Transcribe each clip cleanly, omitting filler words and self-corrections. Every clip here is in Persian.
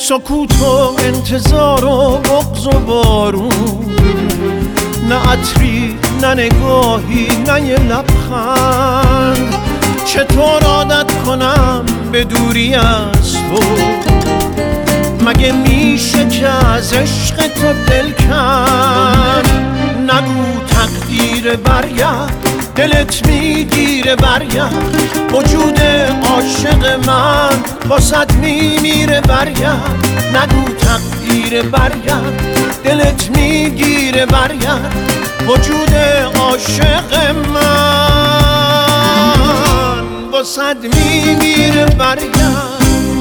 سکوت و انتظار و بغض و بارون، نه عطری نه نگاهی نه یه لبخند. چطور عادت کنم به دوری از تو؟ مگه میشه که از عشق تو دل کن؟ نگو تقدیر برگرد، دلت میگیره برگرد. وجود عاشق من واسد میمیره برگرد. نگو تقدیر برگرد، دلت میگیره برگرد. وجود عاشق من واسد میمیره برگرد.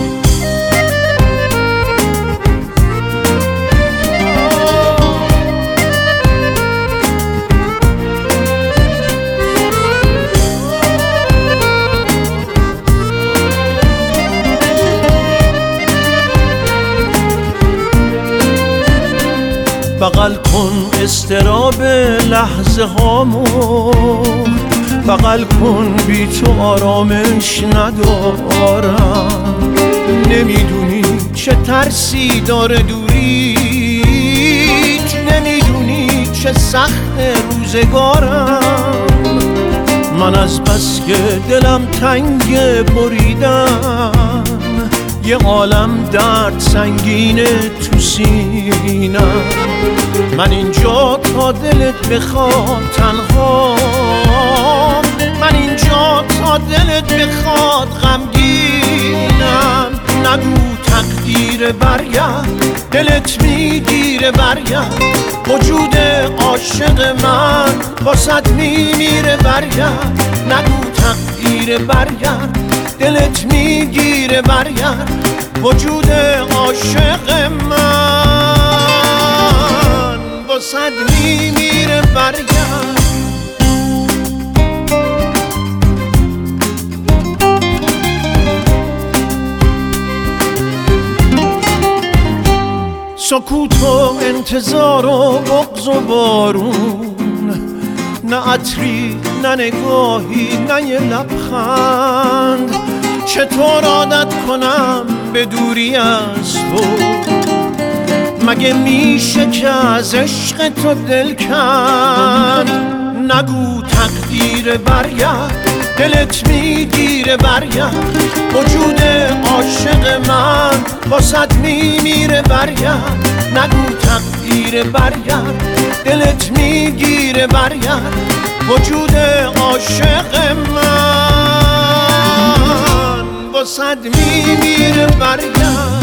بغل کن استراب لحظه هامو، بغل کن بی تو آرامش ندارم. نمیدونی چه ترسی داره دوریت، نمیدونی چه سخت روزگارم. من از بس که دلم تنگ بریدم، یه عالم درد سنگینه تو سینم. من اینجا تا دلت بخواد تنها، من اینجا تا دلت بخواد غمگینم. نگو تقدیر برگرد، دلت میگیره برگرد. وجود عاشق من واسد میمیره برگرد. نگو تقدیر برگرد، دلت میگیره برگرد. وجود عاشق من واسد میمیره برگرد. سکوت و انتظار و بغض و بارون، نه عطری نه نگاهی نه یه لبخند. چطور عادت کنم به دوری از تو؟ مگه میشه که از عشق تو دل کن؟ نگو تقدیر برگرد، دلت میگیره برگرد. وجود عاشق من واسد میمیره برگرد. نگو تقدیر برگرد، دلت میگیره برگرد. وجود عاشق من واسد میمیره برگرد.